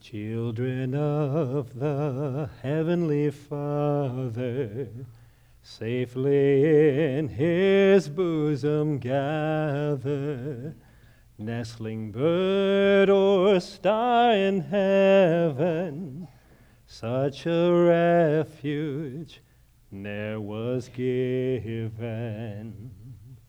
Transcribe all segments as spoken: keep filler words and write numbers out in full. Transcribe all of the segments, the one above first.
Children of the Heavenly Father, safely in His bosom gather, nestling bird or star in heaven, such a refuge ne'er was given.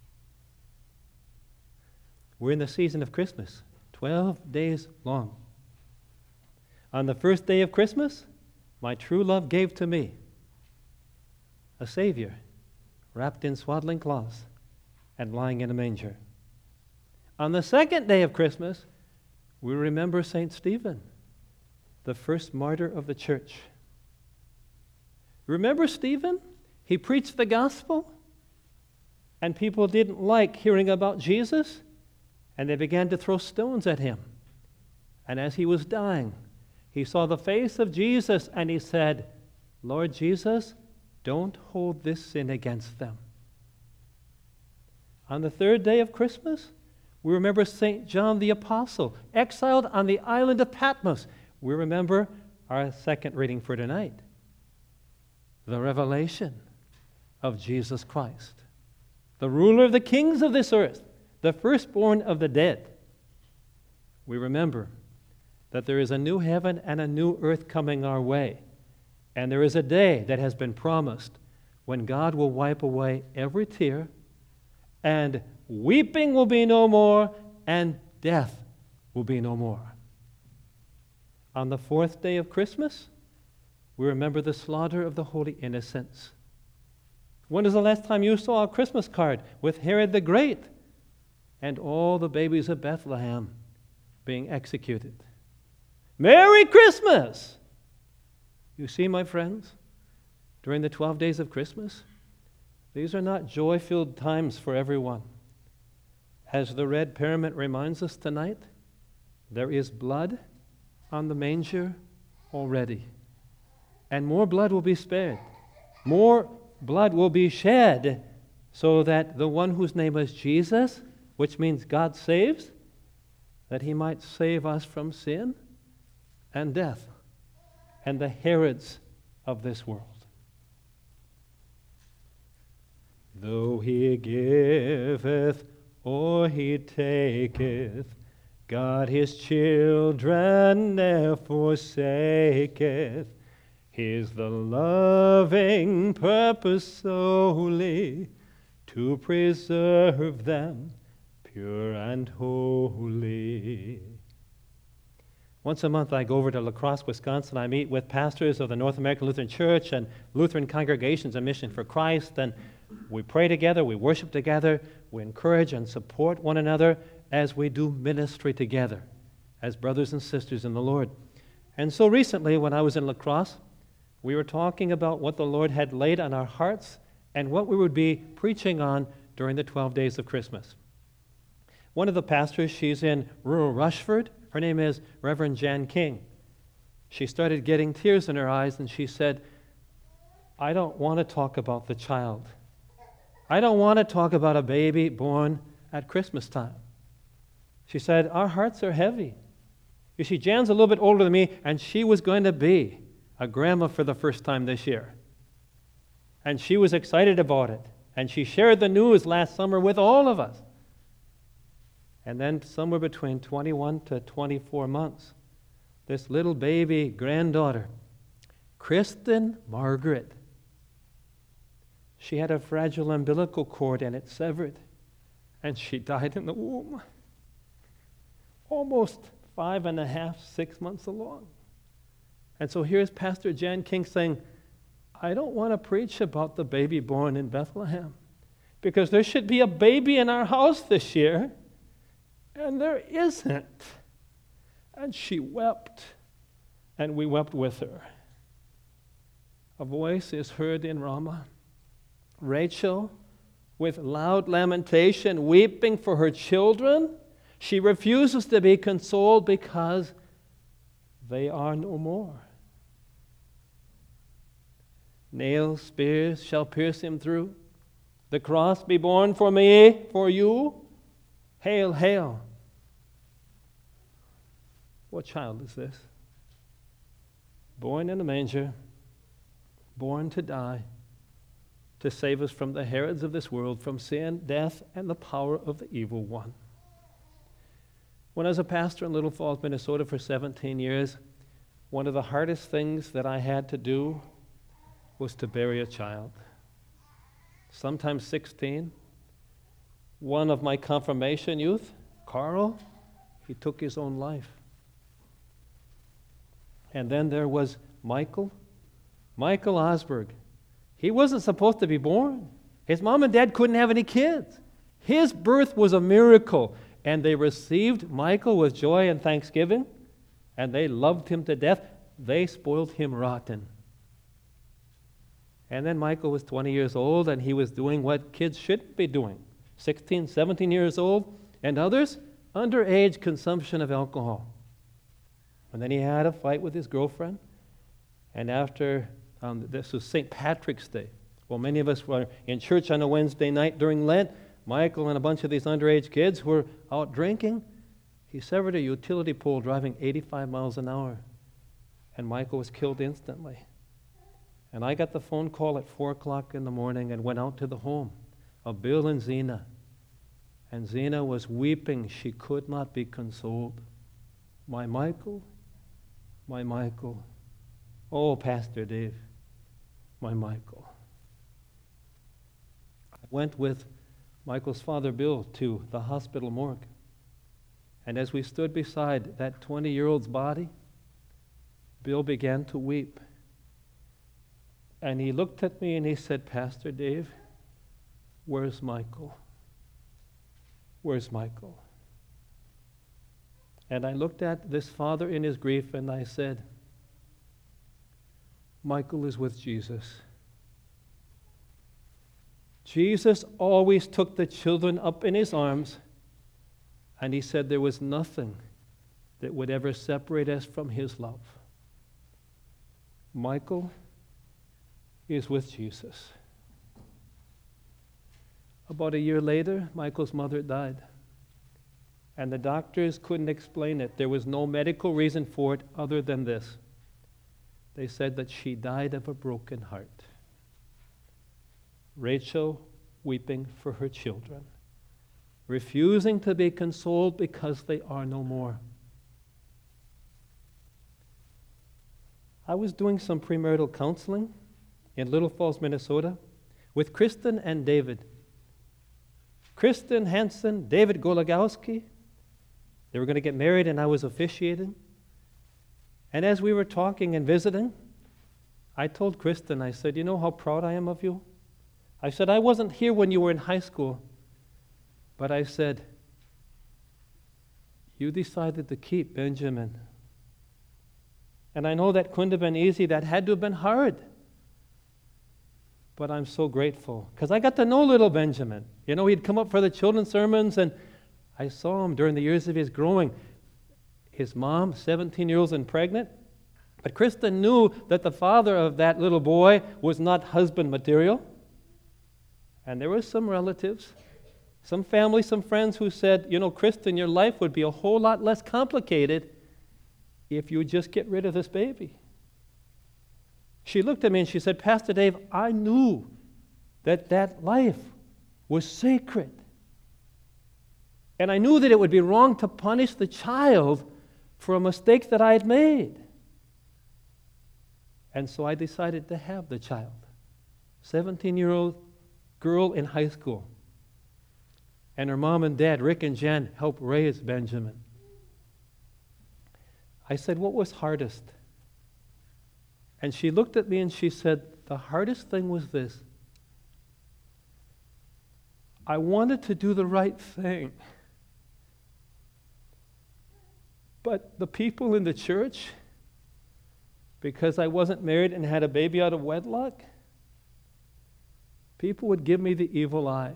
We're in the season of Christmas, twelve days long. On the first day of Christmas, my true love gave to me a Savior wrapped in swaddling cloths and lying in a manger. On the second day of Christmas, we remember Saint Stephen, the first martyr of the church. Remember Stephen? He preached the gospel, and people didn't like hearing about Jesus, and they began to throw stones at him. And as he was dying, he saw the face of Jesus, and he said, Lord Jesus, don't hold this sin against them. On the third day of Christmas, we remember Saint John the Apostle, exiled on the island of Patmos. We remember our second reading for tonight, the revelation of Jesus Christ, the ruler of the kings of this earth, the firstborn of the dead. We remember that there is a new heaven and a new earth coming our way. And there is a day that has been promised when God will wipe away every tear, and weeping will be no more, and death will be no more. On the fourth day of Christmas, we remember the slaughter of the holy innocents. When was the last time you saw a Christmas card with Herod the Great and all the babies of Bethlehem being executed? Merry Christmas! You see, my friends, during the twelve days of Christmas, these are not joy-filled times for everyone. As the red parament reminds us tonight, there is blood on the manger already. And more blood will be spared. More blood will be shed so that the one whose name is Jesus, which means God saves, that he might save us from sin and death and the Herods of this world. Though he giveth or he taketh, God his children ne'er forsaketh. His the loving purpose solely to preserve them pure and holy. Once a month I go over to La Crosse, Wisconsin. I meet with pastors of the North American Lutheran Church and Lutheran congregations and Mission for Christ, and we pray together, we worship together, we encourage and support one another as we do ministry together as brothers and sisters in the Lord. And so recently when I was in La Crosse, we were talking about what the Lord had laid on our hearts and what we would be preaching on during the twelve days of Christmas. One of the pastors, she's in rural Rushford. Her name is Reverend Jan King. She started getting tears in her eyes, and she said, I don't want to talk about the child. I don't want to talk about a baby born at Christmas time. She said, our hearts are heavy. You see, Jan's a little bit older than me, and she was going to be a grandma for the first time this year. And she was excited about it. And she shared the news last summer with all of us. And then somewhere between twenty-one to twenty-four months, this little baby granddaughter, Kristen Margaret, she had a fragile umbilical cord and it severed. And she died in the womb. Almost five and a half, six months along. And so here's Pastor Jan King saying, I don't want to preach about the baby born in Bethlehem because there should be a baby in our house this year. And there isn't. And she wept, and we wept with her. A voice is heard in Ramah. Rachel, with loud lamentation, weeping for her children, she refuses to be consoled because they are no more. Nails, spears shall pierce him through. The cross be borne for me, for you. Hail, hail. What child is this? born in a manger, born to die, to save us from the Herods of this world, from sin, death, and the power of the evil one. When I was a pastor in Little Falls, Minnesota for seventeen years, one of the hardest things that I had to do was to bury a child. Sometimes sixteen. One of my confirmation youth, Carl, he took his own life. And then there was Michael, Michael Osberg. He wasn't supposed to be born. His mom and dad couldn't have any kids. His birth was a miracle, and they received Michael with joy and thanksgiving, and they loved him to death. They spoiled him rotten. And then Michael was twenty years old, and he was doing what kids shouldn't be doing. sixteen, seventeen years old, and others, underage consumption of alcohol. And then he had a fight with his girlfriend, and after, um, this was Saint Patrick's Day. Well, many of us were in church on a Wednesday night during Lent. Michael and a bunch of these underage kids were out drinking. He severed a utility pole driving eighty-five miles an hour, and Michael was killed instantly. And I got the phone call at four o'clock in the morning and went out to the home of Bill and Zena. And Zena was weeping. She could not be consoled. My Michael, my Michael. Oh, Pastor Dave, my Michael. I went with Michael's father, Bill, to the hospital morgue. And as we stood beside that twenty-year-old's body, Bill began to weep. And he looked at me and he said, Pastor Dave, where's Michael? Where's Michael? And I looked at this father in his grief and I said, Michael is with Jesus. Jesus always took the children up in his arms, and he said there was nothing that would ever separate us from his love. Michael is with Jesus. About a year later, Michael's mother died, and the doctors couldn't explain it. There was no medical reason for it other than this. They said that she died of a broken heart. Rachel weeping for her children, refusing to be consoled because they are no more. I was doing some premarital counseling in Little Falls, Minnesota, with Kristen and David. Kristen Hansen, David Golagowski. They were going to get married, and I was officiating. And as we were talking and visiting, I told Kristen, I said, you know how proud I am of you? I said, I wasn't here when you were in high school, but I said, you decided to keep Benjamin. And I know that couldn't have been easy. That had to have been hard. But I'm so grateful, because I got to know little Benjamin. You know, he'd come up for the children's sermons, and I saw him during the years of his growing. His mom, seventeen years old and pregnant. But Kristen knew that the father of that little boy was not husband material. And there were some relatives, some family, some friends who said, you know, Kristen, your life would be a whole lot less complicated if you would just get rid of this baby. She looked at me and she said, Pastor Dave, I knew that that life was sacred. And I knew that it would be wrong to punish the child for a mistake that I had made. And so I decided to have the child. seventeen-year-old girl in high school. And her mom and dad, Rick and Jen, helped raise Benjamin. I said, what was hardest? And she looked at me and she said, the hardest thing was this. I wanted to do the right thing. But the people in the church, because I wasn't married and had a baby out of wedlock, people would give me the evil eye.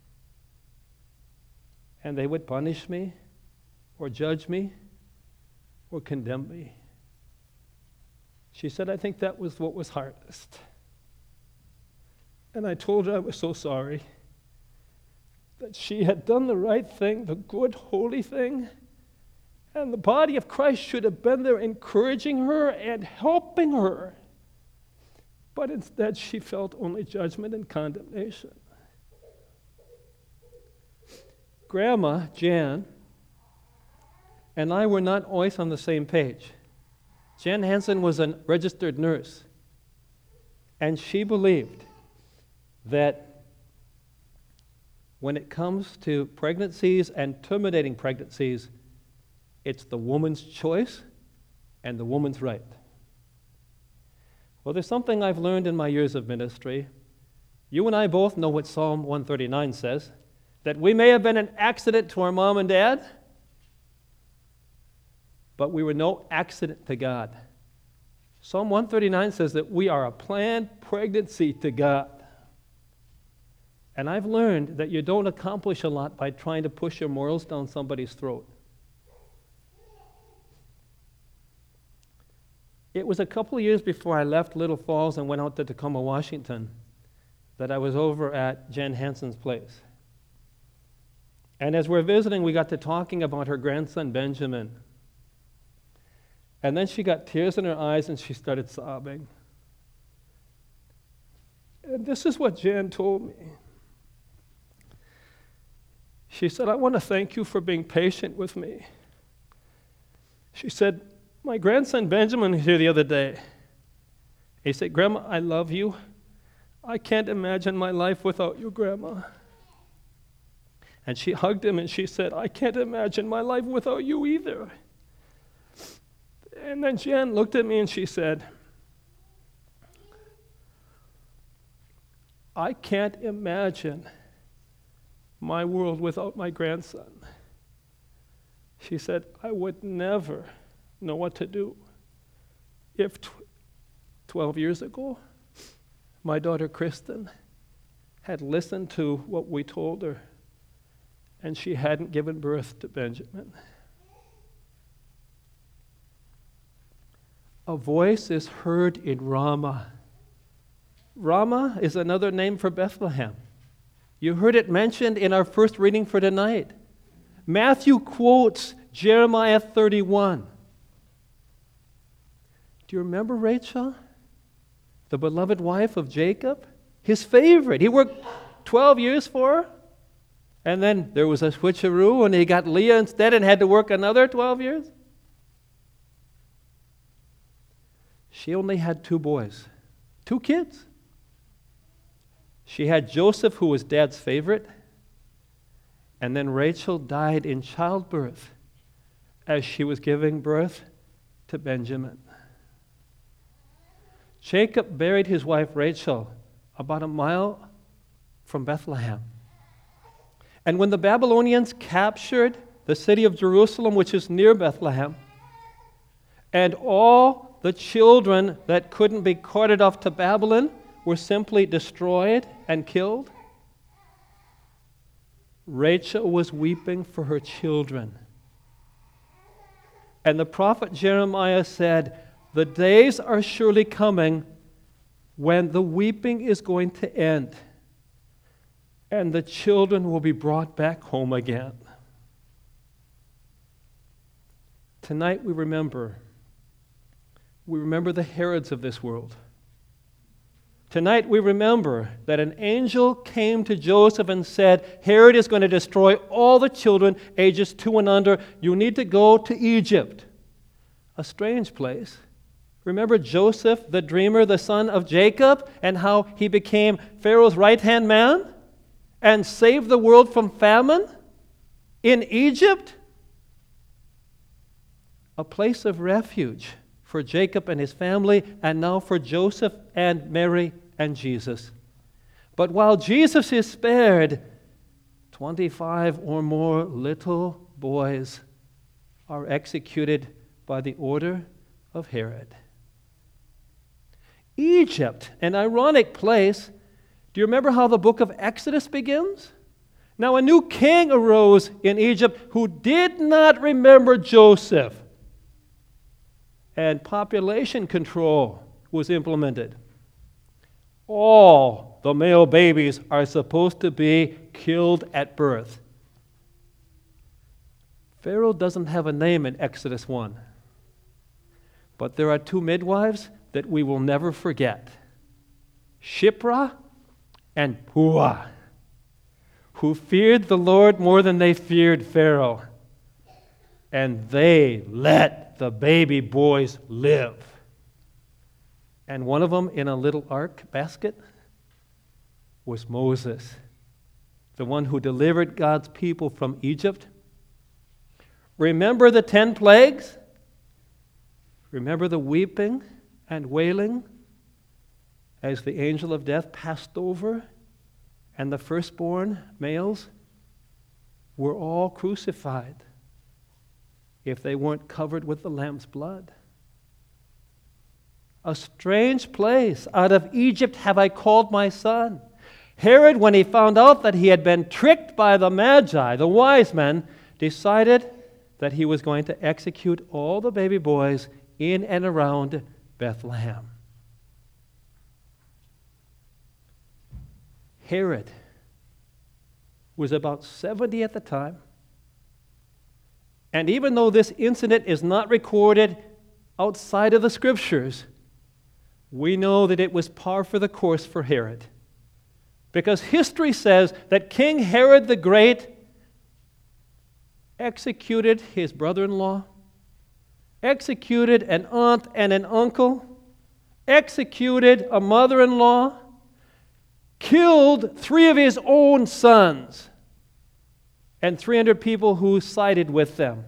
And they would punish me, or judge me, or condemn me. She said, I think that was what was hardest. And I told her I was so sorry, that she had done the right thing, the good, holy thing, And the body of Christ should have been there encouraging her and helping her. But instead, she felt only judgment and condemnation. Grandma, Jan, and I were not always on the same page. Jan Hansen was a registered nurse, and she believed that when it comes to pregnancies and terminating pregnancies, it's the woman's choice and the woman's right. Well, there's something I've learned in my years of ministry. You and I both know what Psalm one thirty-nine says, that we may have been an accident to our mom and dad, but we were no accident to God. Psalm one thirty-nine says that we are a planned pregnancy to God. And I've learned that you don't accomplish a lot by trying to push your morals down somebody's throat. It was a couple of years before I left Little Falls and went out to Tacoma, Washington, that I was over at Jan Hansen's place. And as we're visiting, we got to talking about her grandson, Benjamin. And then she got tears in her eyes and she started sobbing. And this is what Jan told me. She said, I want to thank you for being patient with me. She said, my grandson Benjamin was here the other day. He said, Grandma, I love you. I can't imagine my life without you, Grandma. And she hugged him and she said, I can't imagine my life without you either. And then Jan looked at me and she said, I can't imagine my world without my grandson. She said, I would never know what to do if tw- twelve years ago my daughter Kristen had listened to what we told her and she hadn't given birth to Benjamin. A voice is heard in Ramah. Ramah is another name for Bethlehem. You heard it mentioned in our first reading for tonight. Matthew quotes Jeremiah thirty-one. Do you remember Rachel, the beloved wife of Jacob? His favorite. He worked twelve years for her, and then there was a switcheroo, and he got Leah instead and had to work another twelve years. She only had two boys, two kids. She had Joseph, who was Dad's favorite, and then Rachel died in childbirth as she was giving birth to Benjamin. Jacob buried his wife Rachel about a mile from Bethlehem. And when the Babylonians captured the city of Jerusalem, which is near Bethlehem, and all the children that couldn't be carted off to Babylon were simply destroyed and killed, Rachel was weeping for her children. And the prophet Jeremiah said, the days are surely coming when the weeping is going to end and the children will be brought back home again. Tonight we remember, we remember the Herods of this world. Tonight we remember that an angel came to Joseph and said, Herod is going to destroy all the children ages two and under. You need to go to Egypt. A strange place. Remember Joseph, the dreamer, the son of Jacob, and how he became Pharaoh's right-hand man and saved the world from famine in Egypt? A place of refuge for Jacob and his family, and now for Joseph and Mary and Jesus. But while Jesus is spared, twenty-five or more little boys are executed by the order of Herod. Egypt, an ironic place. Do you remember how the book of Exodus begins? Now a new king arose in Egypt who did not remember Joseph. And population control was implemented. All the male babies are supposed to be killed at birth. Pharaoh doesn't have a name in Exodus one. But there are two midwives that we will never forget. Shiphrah and Puah, who feared the Lord more than they feared Pharaoh. And they let the baby boys live. And one of them in a little ark basket was Moses, the one who delivered God's people from Egypt. Remember the ten plagues? Remember the weeping and wailing as the angel of death passed over and the firstborn males were all crucified if they weren't covered with the Lamb's blood. A strange place. Out of Egypt have I called my son. Herod, when he found out that he had been tricked by the Magi, the wise men, decided that he was going to execute all the baby boys in and around Bethlehem. Herod was about seventy at the time. And even though this incident is not recorded outside of the Scriptures, we know that it was par for the course for Herod. Because history says that King Herod the Great executed his brother-in-law, executed an aunt and an uncle, executed a mother-in-law, killed three of his own sons, and three hundred people who sided with them.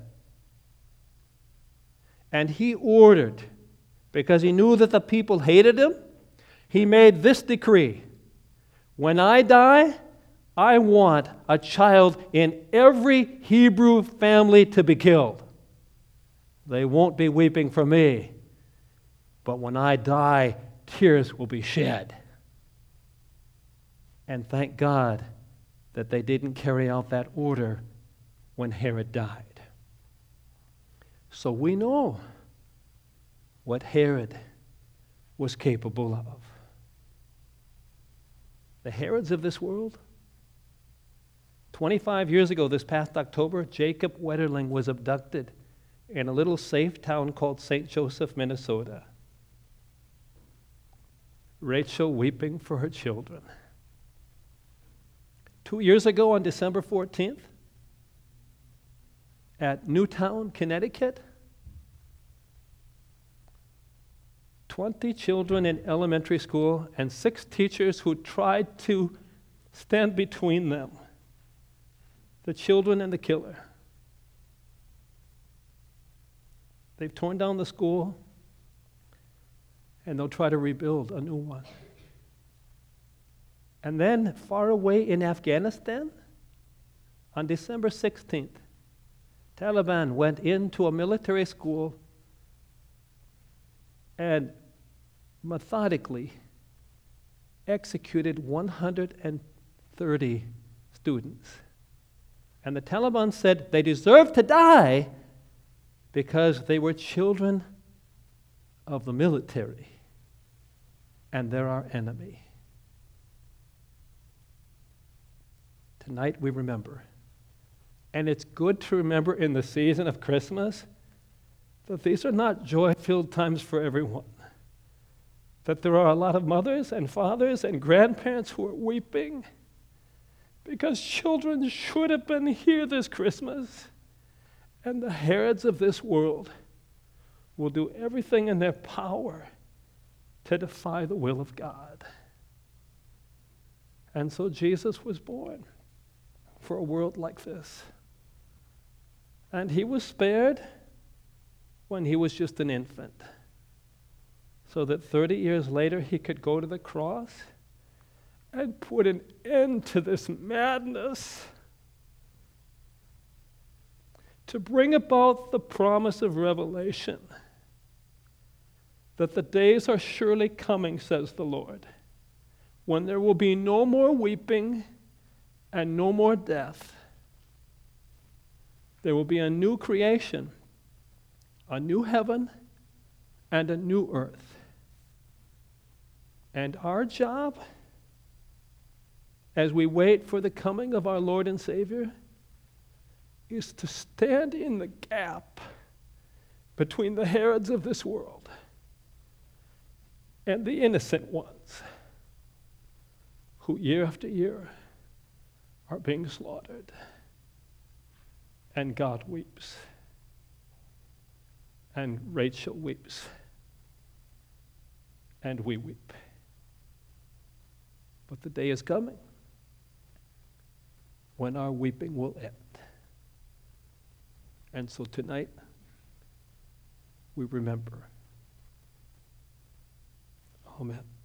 And he ordered, because he knew that the people hated him, he made this decree: when I die, I want a child in every Hebrew family to be killed. They won't be weeping for me, but when I die, tears will be shed. And thank God that they didn't carry out that order when Herod died. So we know what Herod was capable of. The Herods of this world. twenty-five years ago, this past October, Jacob Wetterling was abducted in a little safe town called Saint Joseph, Minnesota. Rachel weeping for her children. Two years ago, on December fourteenth, at Newtown, Connecticut, twenty children in elementary school and six teachers who tried to stand between them, the children and the killer. They've torn down the school, and they'll try to rebuild a new one. And then, far away in Afghanistan, on December sixteenth, Taliban went into a military school and methodically executed one hundred thirty students. And the Taliban said they deserved to die because they were children of the military, and they're our enemy. Tonight we remember. And it's good to remember in the season of Christmas that these are not joy-filled times for everyone. That there are a lot of mothers and fathers and grandparents who are weeping because children should have been here this Christmas. And the Herods of this world will do everything in their power to defy the will of God. And so Jesus was born for a world like this. And he was spared when he was just an infant, so that thirty years later he could go to the cross and put an end to this madness, to bring about the promise of Revelation, that the days are surely coming, says the Lord, when there will be no more weeping and no more death. There will be a new creation, a new heaven, and a new earth. And our job, as we wait for the coming of our Lord and Savior, is to stand in the gap between the Herods of this world and the innocent ones who year after year are being slaughtered. And God weeps. And Rachel weeps. And we weep. But the day is coming when our weeping will end. And so tonight, we remember. Amen.